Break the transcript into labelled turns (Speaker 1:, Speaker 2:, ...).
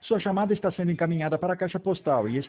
Speaker 1: Sua chamada está sendo encaminhada para a caixa postal e